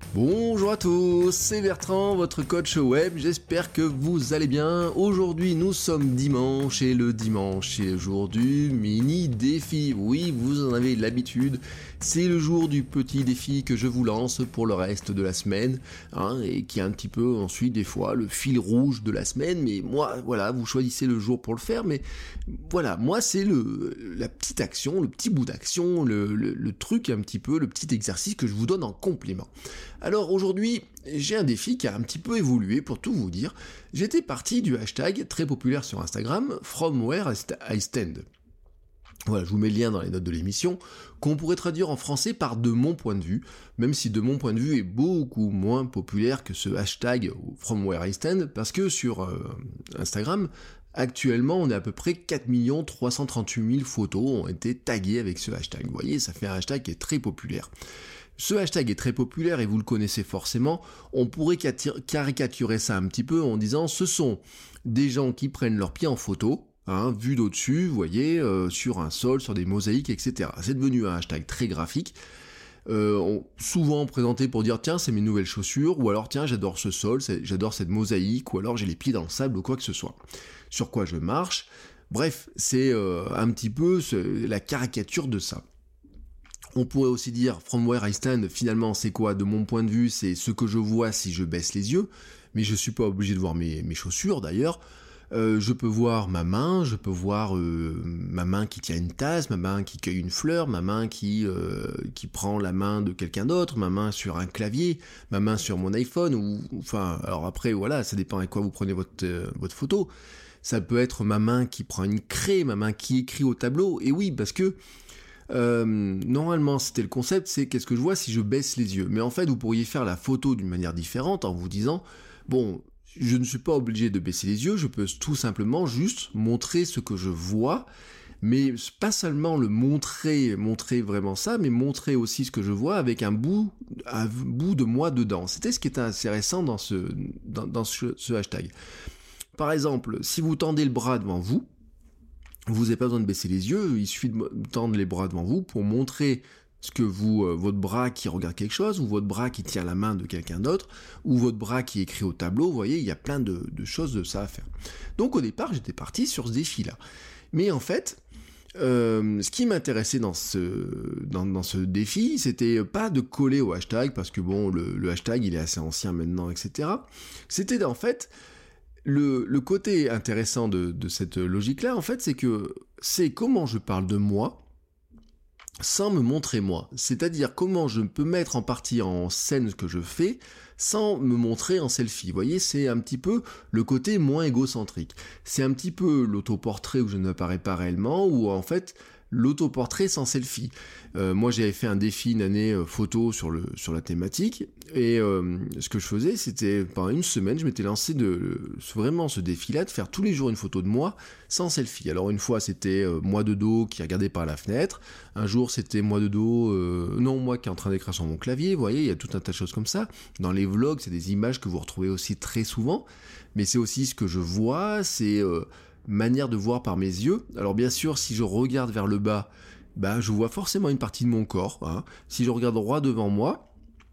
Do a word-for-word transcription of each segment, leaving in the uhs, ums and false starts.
Bonjour à tous, c'est Bertrand, votre coach web, j'espère que vous allez bien. Aujourd'hui nous sommes dimanche et le dimanche c'est le jour du mini défi. Oui, vous en avez l'habitude, c'est le jour du petit défi que je vous lance pour le reste de la semaine, hein, et qui est un petit peu ensuite des fois le fil rouge de la semaine, mais moi voilà, vous choisissez le jour pour le faire, mais voilà, moi c'est le la petite action, le petit bout d'action, le, le, le truc un petit peu, le petit exercice que je vous donne en complément. Alors aujourd'hui, j'ai un défi qui a un petit peu évolué pour tout vous dire. J'étais parti du hashtag très populaire sur Instagram, From Where I Stand. Voilà, je vous mets le lien dans les notes de l'émission, qu'on pourrait traduire en français par de mon point de vue, même si de mon point de vue est beaucoup moins populaire que ce hashtag From Where I Stand, parce que sur euh, Instagram, actuellement, on est à peu près quatre millions trois cent trente-huit mille photos ont été taguées avec ce hashtag. Vous voyez, ça fait un hashtag qui est très populaire. Ce hashtag est très populaire et vous le connaissez forcément. On pourrait caricaturer ça un petit peu en disant ce sont des gens qui prennent leurs pieds en photo, hein, vus d'au-dessus, vous voyez, euh, sur un sol, sur des mosaïques, et cetera. C'est devenu un hashtag très graphique. Euh, on, souvent présenté pour dire tiens c'est mes nouvelles chaussures, ou alors tiens j'adore ce sol, j'adore cette mosaïque, ou alors j'ai les pieds dans le sable ou quoi que ce soit. Sur quoi je marche. Bref, c'est euh, un petit peu ce, la caricature de ça. On pourrait aussi dire From Where I Stand, finalement c'est quoi? De mon point de vue, c'est ce que je vois si je baisse les yeux, mais je suis pas obligé de voir mes, mes chaussures d'ailleurs. Euh, je peux voir ma main, je peux voir euh, ma main qui tient une tasse, ma main qui cueille une fleur, ma main qui, euh, qui prend la main de quelqu'un d'autre, ma main sur un clavier, ma main sur mon iPhone, ou enfin, alors après voilà, ça dépend avec quoi vous prenez votre, euh, votre photo. Ça peut être ma main qui prend une craie, ma main qui écrit au tableau, et oui, parce que Euh, normalement c'était le concept, c'est qu'est-ce que je vois si je baisse les yeux. Mais en fait vous pourriez faire la photo d'une manière différente en vous disant bon, je ne suis pas obligé de baisser les yeux, je peux tout simplement juste montrer ce que je vois, mais pas seulement le montrer, montrer vraiment ça, mais montrer aussi ce que je vois avec un bout, un bout de moi dedans. C'était ce qui était intéressant dans ce, dans, dans ce, ce hashtag. Par exemple, si vous tendez le bras devant vous, vous n'avez pas besoin de baisser les yeux, il suffit de tendre les bras devant vous pour montrer ce que vous, euh, votre bras qui regarde quelque chose, ou votre bras qui tient la main de quelqu'un d'autre, ou votre bras qui écrit au tableau. Vous voyez, il y a plein de, de choses de ça à faire. Donc au départ, j'étais parti sur ce défi-là. Mais en fait, euh, ce qui m'intéressait dans ce, dans, dans ce défi, c'était pas de coller au hashtag, parce que bon, le, le hashtag, il est assez ancien maintenant, et cetera. C'était en fait... Le, le côté intéressant de, de cette logique-là, en fait, c'est que c'est comment je parle de moi sans me montrer moi. C'est-à-dire comment je peux mettre en partie en scène ce que je fais sans me montrer en selfie. Vous voyez, c'est un petit peu le côté moins égocentrique. C'est un petit peu l'autoportrait où je n'apparais pas réellement, ou en fait... l'autoportrait sans selfie. Euh, moi j'avais fait un défi une année euh, photo sur, le, sur la thématique, et euh, ce que je faisais, c'était pendant une semaine, je m'étais lancé de, euh, vraiment ce défi-là, de faire tous les jours une photo de moi sans selfie. Alors une fois c'était euh, moi de dos qui regardait par la fenêtre, un jour c'était moi de dos, euh, non moi qui est en train d'écrire sur mon clavier, vous voyez, il y a tout un tas de choses comme ça. Dans les vlogs, c'est des images que vous retrouvez aussi très souvent, mais c'est aussi ce que je vois, c'est... Euh, manière de voir par mes yeux. Alors bien sûr, si je regarde vers le bas, bah, je vois forcément une partie de mon corps. Hein. Si je regarde droit devant moi,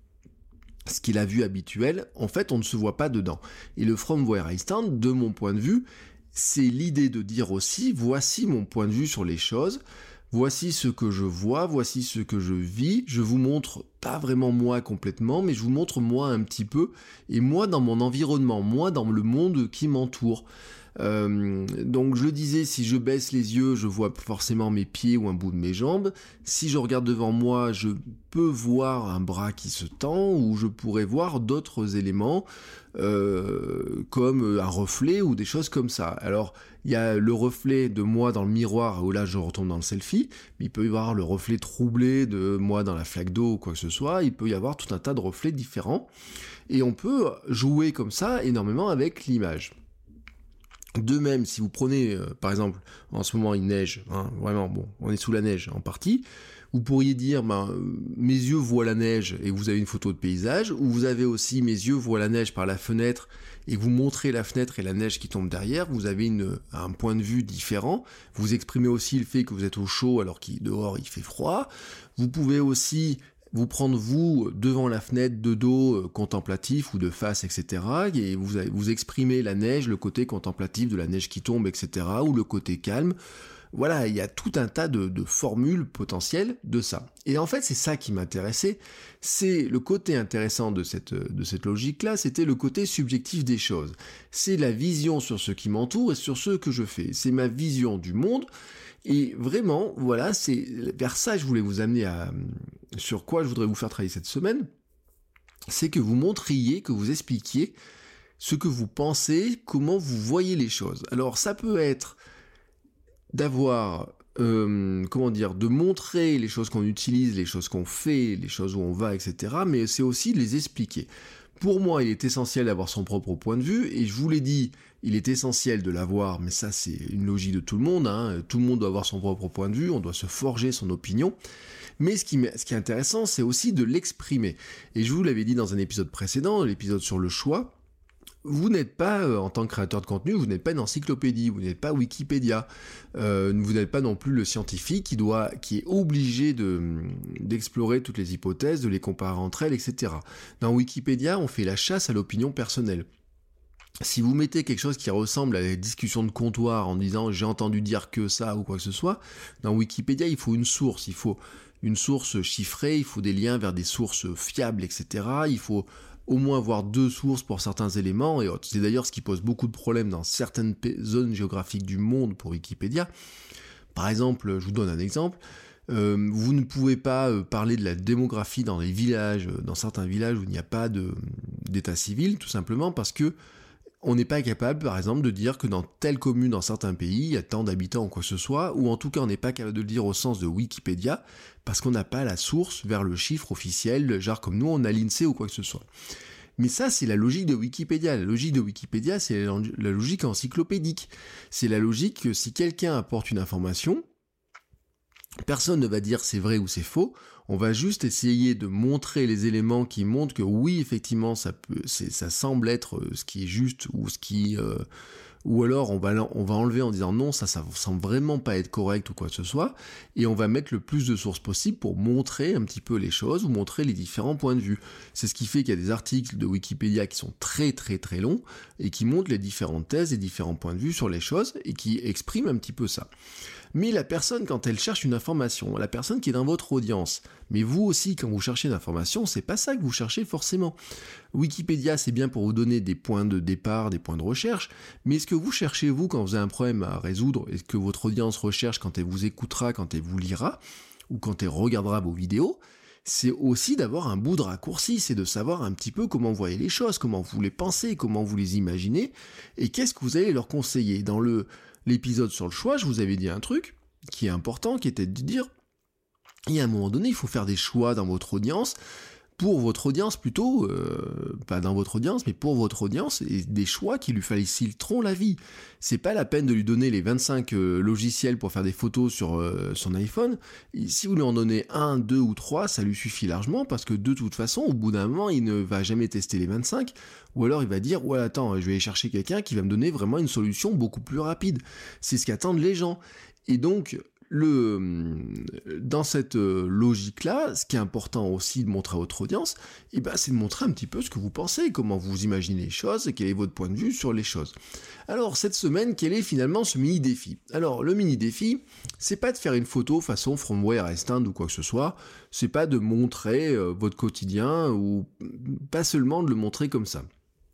ce qui est la vue habituelle, en fait, on ne se voit pas dedans. Et le From Where I Stand, de mon point de vue, c'est l'idée de dire aussi, voici mon point de vue sur les choses, voici ce que je vois, voici ce que je vis, je vous montre pas vraiment moi complètement, mais je vous montre moi un petit peu, et moi dans mon environnement, moi dans le monde qui m'entoure. Euh, donc je le disais, si je baisse les yeux, je vois forcément mes pieds ou un bout de mes jambes. Si je regarde devant moi, je peux voir un bras qui se tend, ou je pourrais voir d'autres éléments, euh, comme un reflet ou des choses comme ça. Alors, il y a le reflet de moi dans le miroir, où là je retombe dans le selfie, mais il peut y avoir le reflet troublé de moi dans la flaque d'eau ou quoi que ce soit, il peut y avoir tout un tas de reflets différents, et on peut jouer comme ça énormément avec l'image. De même, si vous prenez, euh, par exemple, en ce moment il neige, hein, vraiment, bon, on est sous la neige en partie, vous pourriez dire, ben, euh, mes yeux voient la neige et vous avez une photo de paysage, ou vous avez aussi mes yeux voient la neige par la fenêtre et vous montrez la fenêtre et la neige qui tombe derrière, vous avez une, un point de vue différent, vous exprimez aussi le fait que vous êque vous êtes au chaud alors qu'il dehors il fait froid, vous pouvez aussi... vous prendre vous devant la fenêtre de dos euh, contemplatif ou de face, et cetera. Et vous, vous exprimez la neige, le côté contemplatif de la neige qui tombe, et cetera. Ou le côté calme. Voilà, il y a tout un tas de, de formules potentielles de ça. Et en fait, c'est ça qui m'intéressait. C'est le côté intéressant de cette, de cette logique-là, c'était le côté subjectif des choses. C'est la vision sur ce qui m'entoure et sur ce que je fais. C'est ma vision du monde. Et vraiment, voilà, c'est vers ça que je voulais vous amener à... Sur quoi je voudrais vous faire travailler cette semaine, c'est que vous montriez, que vous expliquiez ce que vous pensez, comment vous voyez les choses. Alors, ça peut être d'avoir, euh, comment dire, de montrer les choses qu'on utilise, les choses qu'on fait, les choses où on va, et cetera. Mais c'est aussi de les expliquer. Pour moi, il est essentiel d'avoir son propre point de vue, et je vous l'ai dit, il est essentiel de l'avoir, mais ça c'est une logique de tout le monde, hein. Tout le monde doit avoir son propre point de vue, on doit se forger son opinion. Mais ce qui, ce qui est intéressant, c'est aussi de l'exprimer. Et je vous l'avais dit dans un épisode précédent, l'épisode sur le choix, vous n'êtes pas, euh, en tant que créateur de contenu, vous n'êtes pas une encyclopédie, vous n'êtes pas Wikipédia, euh, vous n'êtes pas non plus le scientifique qui doit, qui est obligé de, d'explorer toutes les hypothèses, de les comparer entre elles, et cetera. Dans Wikipédia, on fait la chasse à l'opinion personnelle. Si vous mettez quelque chose qui ressemble à la discussion de comptoir en disant « j'ai entendu dire que ça » ou quoi que ce soit, dans Wikipédia, il faut une source, il faut une source chiffrée, il faut des liens vers des sources fiables, et cetera. Il faut au moins avoir deux sources pour certains éléments et autres. C'est d'ailleurs ce qui pose beaucoup de problèmes dans certaines zones géographiques du monde pour Wikipédia. Par exemple, je vous donne un exemple, euh, vous ne pouvez pas euh, parler de la démographie dans les villages, dans certains villages où il n'y a pas de, d'état civil, tout simplement parce que on n'est pas capable, par exemple, de dire que dans telle commune, dans certains pays, il y a tant d'habitants ou quoi que ce soit, ou en tout cas, on n'est pas capable de le dire au sens de Wikipédia, parce qu'on n'a pas la source vers le chiffre officiel, genre comme nous, on a l'INSEE ou quoi que ce soit. Mais ça, c'est la logique de Wikipédia. La logique de Wikipédia, c'est la, la logique encyclopédique. C'est la logique que si quelqu'un apporte une information, personne ne va dire c'est vrai ou c'est faux, on va juste essayer de montrer les éléments qui montrent que oui, effectivement, ça peut, c'est, ça semble être ce qui est juste ou ce qui, euh, ou alors on va, on va enlever en disant non, ça, ça semble vraiment pas être correct ou quoi que ce soit, et on va mettre le plus de sources possible pour montrer un petit peu les choses ou montrer les différents points de vue. C'est ce qui fait qu'il y a des articles de Wikipédia qui sont très très très longs et qui montrent les différentes thèses et différents points de vue sur les choses et qui expriment un petit peu ça. Mais la personne, quand elle cherche une information, la personne qui est dans votre audience, mais vous aussi, quand vous cherchez une information, c'est pas ça que vous cherchez forcément. Wikipédia, c'est bien pour vous donner des points de départ, des points de recherche, mais ce que vous cherchez, vous, quand vous avez un problème à résoudre, et ce que votre audience recherche quand elle vous écoutera, quand elle vous lira, ou quand elle regardera vos vidéos, c'est aussi d'avoir un bout de raccourci, c'est de savoir un petit peu comment vous voyez les choses, comment vous les pensez, comment vous les imaginez, et qu'est-ce que vous allez leur conseiller. Dans le... L'épisode sur le choix, je vous avais dit un truc qui est important, qui était de dire, il y a un moment donné, il faut faire des choix dans votre audience, pour votre audience plutôt, euh, pas dans votre audience, mais pour votre audience, et des choix qui lui faciliteront la vie. C'est pas la peine de lui donner les vingt-cinq euh, logiciels pour faire des photos sur euh, son iPhone. Et si vous lui en donnez un, deux ou trois, ça lui suffit largement, parce que de toute façon, au bout d'un moment, il ne va jamais tester les vingt-cinq, ou alors il va dire, ouais attends, je vais aller chercher quelqu'un qui va me donner vraiment une solution beaucoup plus rapide. C'est ce qu'attendent les gens. Et donc, Le, dans cette logique-là, ce qui est important aussi de montrer à votre audience, eh ben, c'est de montrer un petit peu ce que vous pensez, comment vous imaginez les choses, et quel est votre point de vue sur les choses. Alors, cette semaine, quel est finalement ce mini-défi ? Alors, le mini-défi, c'est pas de faire une photo façon From Where I Stand ou quoi que ce soit, c'est pas de montrer euh, votre quotidien, ou pas seulement de le montrer comme ça.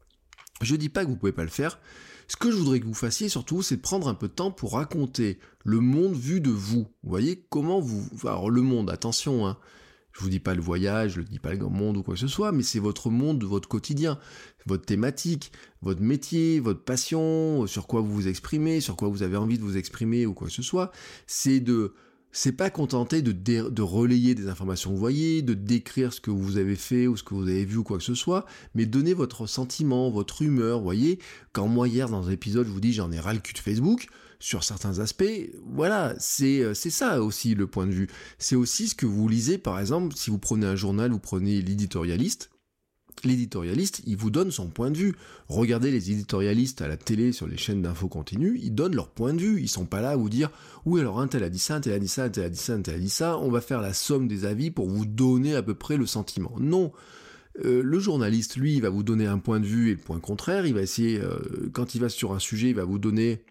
Je dis pas que vous pouvez pas le faire. Ce que je voudrais que vous fassiez surtout, c'est de prendre un peu de temps pour raconter le monde vu de vous. Vous voyez comment vous... Alors le monde, attention, hein. Je vous dis pas le voyage, je ne dis pas le grand monde ou quoi que ce soit, mais c'est votre monde, votre quotidien, votre thématique, votre métier, votre passion, sur quoi vous vous exprimez, sur quoi vous avez envie de vous exprimer ou quoi que ce soit. C'est de... C'est pas contenter de, dé- de relayer des informations que vous voyez, de décrire ce que vous avez fait ou ce que vous avez vu ou quoi que ce soit, mais donner votre sentiment, votre humeur, vous voyez. Quand moi hier dans un épisode je vous dis j'en ai ras le cul de Facebook, sur certains aspects, voilà, c'est, c'est ça aussi le point de vue. C'est aussi ce que vous lisez par exemple, si vous prenez un journal, vous prenez l'éditorialiste, L'éditorialiste, il vous donne son point de vue. Regardez les éditorialistes à la télé sur les chaînes d'infos continues, ils donnent leur point de vue. Ils sont pas là à vous dire « Oui, alors un tel a dit ça, un tel a dit ça, un tel a dit ça, un tel a dit ça, on va faire la somme des avis pour vous donner à peu près le sentiment. » Non. Euh, le journaliste, lui, il va vous donner un point de vue et le point contraire. Il va essayer, euh, quand il va sur un sujet, il va vous donner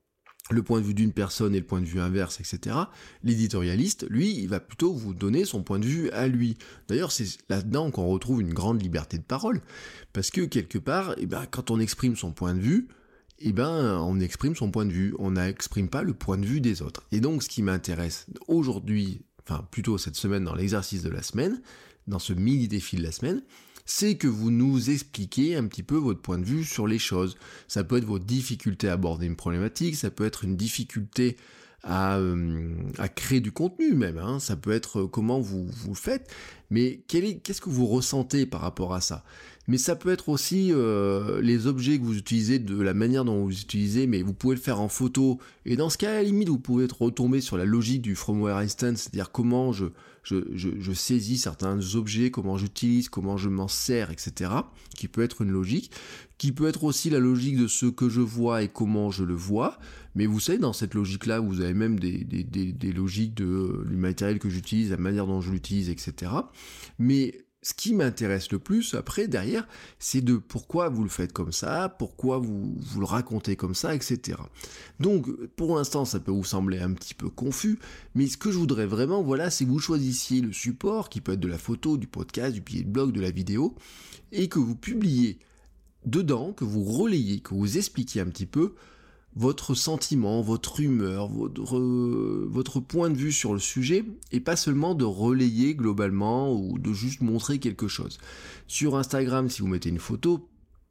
le point de vue d'une personne et le point de vue inverse, et cetera. L'éditorialiste, lui, il va plutôt vous donner son point de vue à lui. D'ailleurs, c'est là-dedans qu'on retrouve une grande liberté de parole, parce que quelque part, eh ben, quand on exprime son point de vue, eh ben, on exprime son point de vue, on n'exprime pas le point de vue des autres. Et donc, ce qui m'intéresse aujourd'hui, enfin plutôt cette semaine dans l'exercice de la semaine, dans ce mini-défi de la semaine, c'est que vous nous expliquez un petit peu votre point de vue sur les choses. Ça peut être votre difficulté à aborder une problématique, ça peut être une difficulté à, euh, à créer du contenu même, hein. Ça peut être comment vous, vous le faites, mais quel est, qu'est-ce que vous ressentez par rapport à ça ? Mais ça peut être aussi euh, les objets que vous utilisez, de la manière dont vous les utilisez, mais vous pouvez le faire en photo, et dans ce cas, à la limite, vous pouvez retomber sur la logique du From Where I Stand, c'est-à-dire comment je, je, je, je saisis certains objets, comment j'utilise, comment je m'en sers, et cetera, qui peut être une logique, qui peut être aussi la logique de ce que je vois et comment je le vois, mais vous savez, dans cette logique-là, vous avez même des, des, des, des logiques de euh, du matériel que j'utilise, la manière dont je l'utilise, et cetera. Mais ce qui m'intéresse le plus, après, derrière, c'est de pourquoi vous le faites comme ça, pourquoi vous, vous le racontez comme ça, et cetera. Donc, pour l'instant, ça peut vous sembler un petit peu confus, mais ce que je voudrais vraiment, voilà, c'est que vous choisissiez le support, qui peut être de la photo, du podcast, du billet de blog, de la vidéo, et que vous publiez dedans, que vous relayez, que vous expliquiez un petit peu votre sentiment, votre humeur, votre, euh, votre point de vue sur le sujet, et pas seulement de relayer globalement ou de juste montrer quelque chose. Sur Instagram, si vous mettez une photo,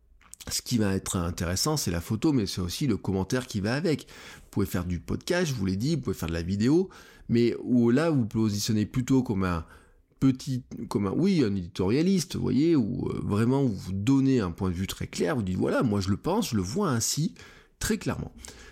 ce qui va être intéressant, c'est la photo, mais c'est aussi le commentaire qui va avec. Vous pouvez faire du podcast, je vous l'ai dit, vous pouvez faire de la vidéo, mais où là, vous positionnez plutôt comme un petit, comme un, oui, un éditorialiste, vous voyez, où euh, vraiment vous donnez un point de vue très clair, vous dites, voilà, moi je le pense, je le vois ainsi, très clairement.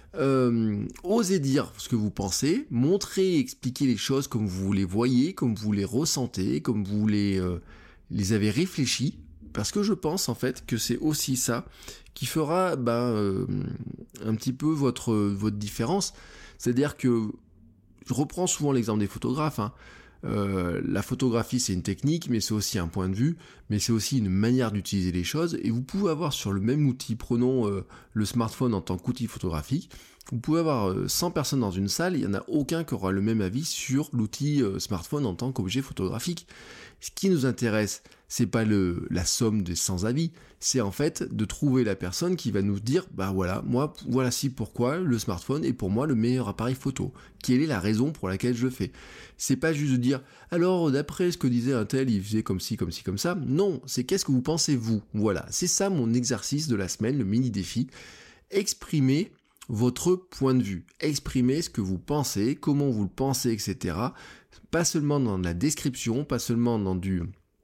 Euh, osez dire ce que vous pensez, montrez, expliquez les choses comme vous les voyez, comme vous les ressentez, comme vous les, euh, les avez réfléchis, parce que je pense en fait que c'est aussi ça qui fera bah, euh, un petit peu votre, votre différence. C'est-à-dire que, je reprends souvent l'exemple des photographes, hein. Euh, la photographie c'est une technique, mais c'est aussi un point de vue, mais c'est aussi une manière d'utiliser les choses, et vous pouvez avoir sur le même outil, prenons euh, le smartphone en tant qu'outil photographique, vous pouvez avoir euh, cent personnes dans une salle, il n'y en a aucun qui aura le même avis sur l'outil euh, smartphone en tant qu'objet photographique. Ce qui nous intéresse, c'est pas le, la somme des cent avis, c'est en fait de trouver la personne qui va nous dire, bah voilà, moi, voilà si pourquoi le smartphone est pour moi le meilleur appareil photo. Quelle est la raison pour laquelle je le fais ? C'est pas juste de dire, alors d'après ce que disait un tel, il faisait comme ci, comme ci, comme ça. Non, c'est qu'est-ce que vous pensez vous ? Voilà, c'est ça mon exercice de la semaine, le mini défi. Exprimez votre point de vue, exprimez ce que vous pensez, comment vous le pensez, et cetera. Pas seulement dans la description, pas seulement dans du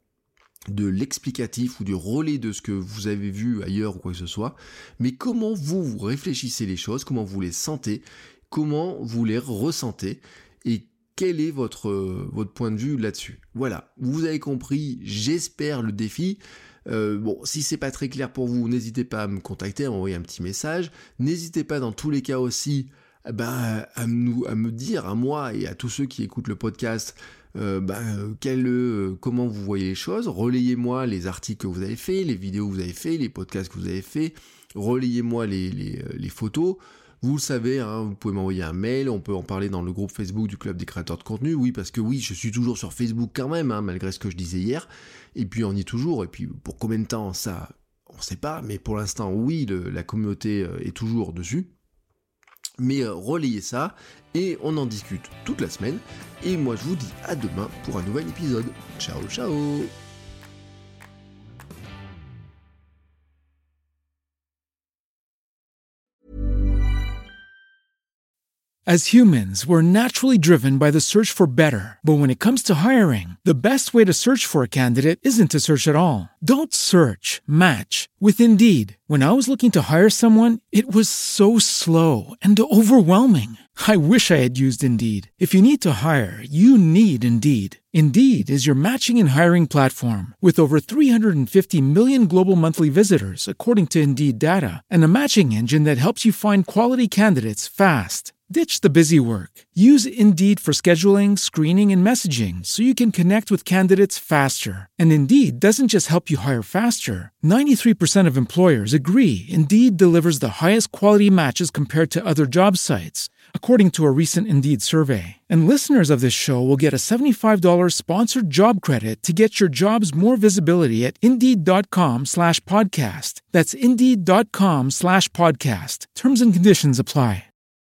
de l'explicatif ou du relais de ce que vous avez vu ailleurs ou quoi que ce soit, mais comment vous, vous réfléchissez les choses, comment vous les sentez, comment vous les ressentez, et quel est votre, votre point de vue là-dessus. Voilà, vous avez compris, j'espère, le défi. Euh, bon, si c'est pas très clair pour vous, n'hésitez pas à me contacter, à m'envoyer un petit message. N'hésitez pas dans tous les cas aussi ben, à, me, à me dire, à moi et à tous ceux qui écoutent le podcast, euh, ben, quel, euh, comment vous voyez les choses. Relayez-moi les articles que vous avez faits, les vidéos que vous avez faits, les podcasts que vous avez faits. Relayez-moi les, les, les photos. Vous le savez, hein, vous pouvez m'envoyer un mail, on peut en parler dans le groupe Facebook du Club des créateurs de contenu. Oui, parce que oui, je suis toujours sur Facebook quand même, hein, malgré ce que je disais hier. Et puis on y est toujours, et puis pour combien de temps, ça, on ne sait pas, mais pour l'instant, oui, le, la communauté est toujours dessus. Mais euh, relayez ça, et on en discute toute la semaine. Et moi, je vous dis à demain pour un nouvel épisode. Ciao, ciao! As humans, we're naturally driven by the search for better. But when it comes to hiring, the best way to search for a candidate isn't to search at all. Don't search, match with Indeed. When I was looking to hire someone, it was so slow and overwhelming. I wish I had used Indeed. If you need to hire, you need Indeed. Indeed is your matching and hiring platform with over three hundred fifty million global monthly visitors, according to Indeed data, and a matching engine that helps you find quality candidates fast. Ditch the busy work. Use Indeed for scheduling, screening, and messaging so you can connect with candidates faster. And Indeed doesn't just help you hire faster. ninety-three percent of employers agree Indeed delivers the highest quality matches compared to other job sites, according to a recent Indeed survey. And listeners of this show will get a seventy-five dollars sponsored job credit to get your jobs more visibility at Indeed.com slash podcast. That's Indeed.com slash podcast. Terms and conditions apply.